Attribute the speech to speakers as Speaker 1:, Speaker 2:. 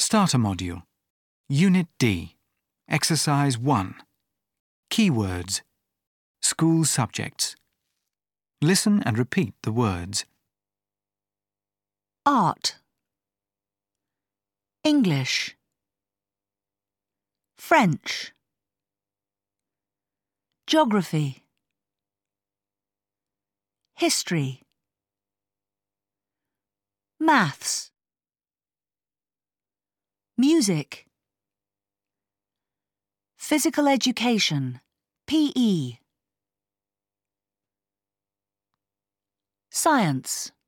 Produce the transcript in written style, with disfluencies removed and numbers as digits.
Speaker 1: Starter Module. Unit D. Exercise 1. Keywords. School subjects. Listen and repeat the words.
Speaker 2: Art, English, French, Geography, History, Maths, Music, Physical Education, PE, Science.